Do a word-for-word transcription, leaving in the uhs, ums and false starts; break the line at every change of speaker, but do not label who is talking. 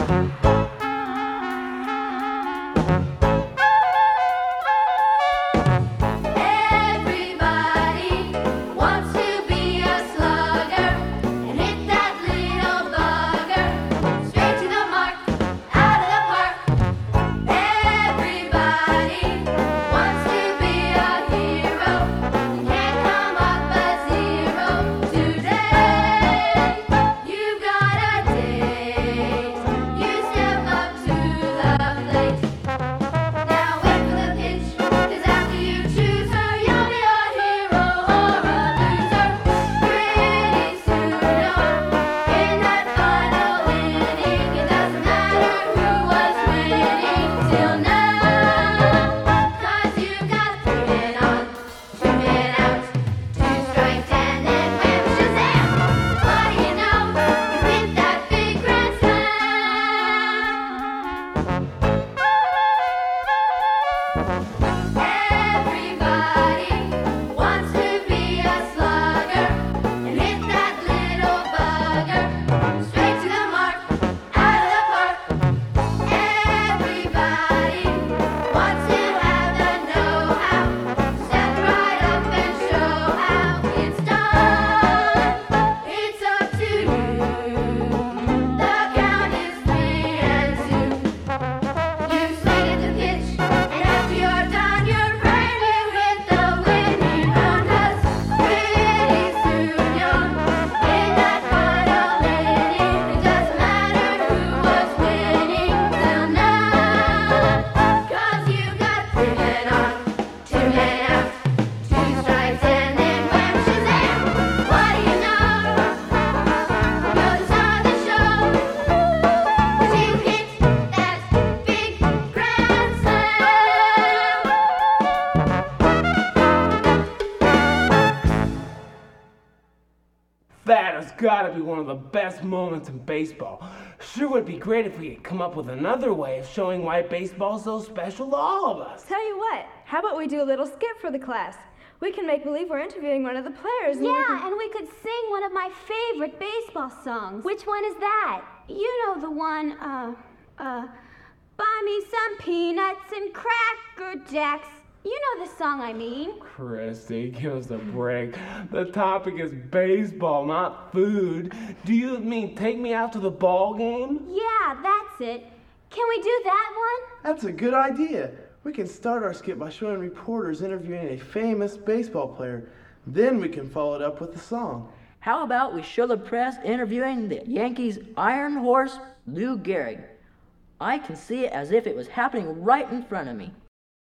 That has got to be one of the best moments in baseball. Sure would be great if we could come up with another way of showing why baseball's so special to all of us.
Tell you what, how about we do a little skit for the class? We can make believe we're interviewing one of the players. And
yeah,
we can...
and we could sing one of my favorite baseball songs. Which one is that? You know the one, uh, uh, buy me some peanuts and Cracker Jacks. You know the song I mean.
Christy, give us a break. The topic is baseball, not food. Do you mean take me out to the ball game?
Yeah, that's it. Can we do that one?
That's a good idea. We can start our skit by showing reporters interviewing a famous baseball player. Then we can follow it up with a song.
How about we show the press interviewing the Yankees' Iron Horse, Lou Gehrig? I can see it as if it was happening right in front of me.